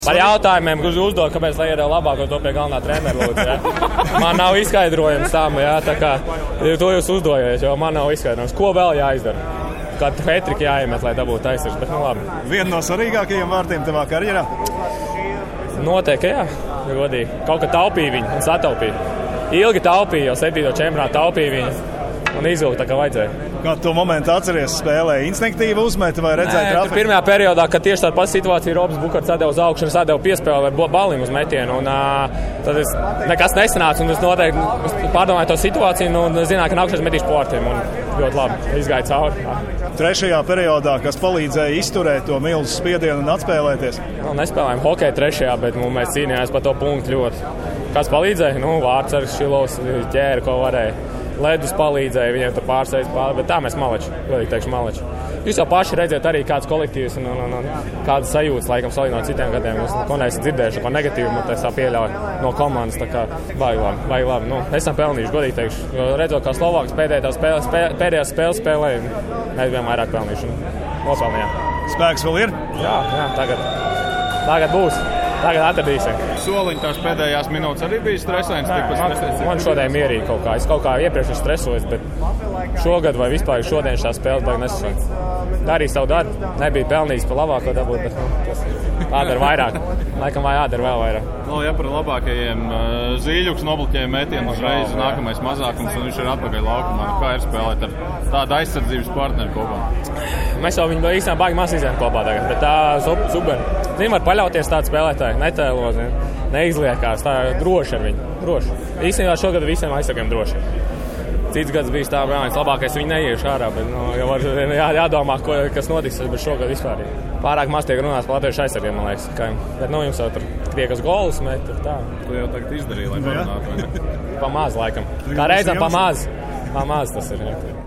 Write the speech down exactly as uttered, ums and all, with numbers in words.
Par jautājumiem, kurus uzdod, kāpēc lai iedod labāko, to pie galvenā trenera lūdzu, ja? Man nav izskaidrojums tam, ja? Tā kā to jūs uzdojiet, jo man nav izskaidrojums. Ko vēl jāizdara? Kādu hetriku jāiemet, lai dabūtu aizsargs, bet nu labi. Viena no svarīgākajiem vārtiem tavā karjerā? Noteikti, jā, godīgi. Kaut kā taupīja viņu un sataupīja. Ilgi taupīja, jau septīto čempionātu taupīja viņu un izvilka tā, kā vajadzēja. Kā tu momentu atceries, spēlēja instinktīvi uzmeta vai redzēja trafeku? Pirmajā periodā, kad tieši tāda pati situācija, Robs Bukarts sadeva uz augšu un sadeva piespēli vai balim uz metienu. Un, uh, tad es nekas nesanāca un es noteikti pārdomāju to situāciju un zināju, ka nākušais metīšu portiem un ļoti labi izgāja cauri. Trešajā periodā, kas palīdzēja izturēt to milzu spiedienu un atspēlēties? Nu, nespēlējām hokeju trešajā, bet nu, mēs cīnījāmies par to punktu ļoti. Kas palīdzēja? Nu, Vārtsargs, Šilovs ķēra, ko varēja. Ledus palīdzēja, viņiem tur pārsteidz pār, bet tā mēs maleči, godīgi teikšu maleči. Jūs jau paši redzēt arī kāds kolektīvs un, un, un kādas sajūtas, laikam, salīdzinot citiem gadiem. Jūs ko neesat dzirdējuši, ko negatīvu, man tā pieļauj no komandas, tā kā baigi labi, baigi labi. Nu, esam pelnījuši, godīgi teikšu, jo redzot, kā Slovāks pēdējā spēle, spē, pēdējās spēles spēlēja, mēs bijām vairāk pelnījuši un nopelnījām. Spēks vēl ir? Jā, jā, tagad, tagad būs. Tagad atradīsim. Soliņš tās pēdējās minūtes arī bija stresains. Man, man šodien mierīgi kaut kā. Es kaut kā iepriekš stresojos, bet šogad vai vispār šodien šā spēles baigi nesasveic. Darīja savu darbu. Nebija pelnījis par labāko dabūt, bet nu, tas jādara vairāk. Laikam vai jādara vēl vairāk. No, ja par labākajiem Zīļuks nobloķēja metienu uzreiz, nākamais mazākums, un viņš ir atpakaļ laukumā. Kā ir spēlēt ar tādu aizsardzības partneri kopā? Mēs jau viņu īstenībā baigi maz izējām kopā tagad, bet tā super. Zin, var paļauties tādu spēlētāju, netēlo, zin, neizliekās, tā droši ar viņu, droši. Īstenībā šogad visiem aizsargiem droši. Cits gads bija tā, ka labākais viņi neiešu ārā, bet nu, jau var jā, jādomā, ko, kas notiks, bet šogad vispār ir. Pārāk maz tiek runāts par latviešu aizsargiem, man liekas. Kā, bet nu, jums jau tur tiekas golus met, tur tā. Tu jau tagad izdarīji, lai parunātu, vai ne? Pamāz, laikam. Kā reizēm pamāz. Pamāz tas ir. Jā.